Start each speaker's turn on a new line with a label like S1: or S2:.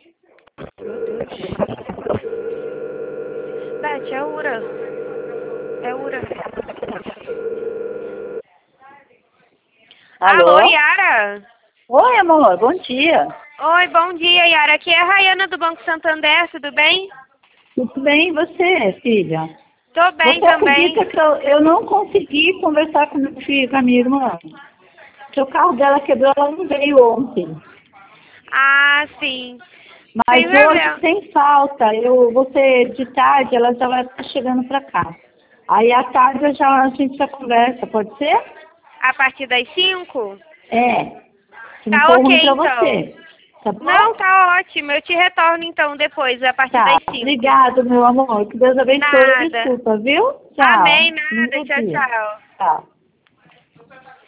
S1: Beth, é Ura. É Ura.
S2: Alô?
S1: Alô, Yara?
S2: Oi, amor, bom dia.
S1: Oi, bom dia, Yara. Aqui é a Rayana do Banco Santander, tudo bem?
S2: Tudo bem, e você, filha?
S1: Tô bem
S2: Você
S1: também.
S2: acredita que eu não consegui conversar com meu filho, com a minha irmã? Que o carro dela quebrou, ela não veio ontem.
S1: Ah, sim. Sem
S2: Mas hoje,
S1: problema.
S2: sem falta, eu vou ser de tarde, ela já vai estar chegando para cá. Aí à tarde a gente já conversa, pode ser?
S1: A partir das 5?
S2: É, se não
S1: Tá
S2: for
S1: ok,
S2: ruim para
S1: então.
S2: você. Tá
S1: Não,
S2: bom?
S1: tá ótimo. Eu te retorno, então, depois, a partir
S2: Tá,
S1: das 5.
S2: obrigado, meu amor. Que Deus abençoe e
S1: Nada.
S2: desculpa, viu?
S1: Amém,
S2: Tchau.
S1: nada.
S2: Lindo
S1: Tchau,
S2: dia.
S1: tchau.
S2: Tchau.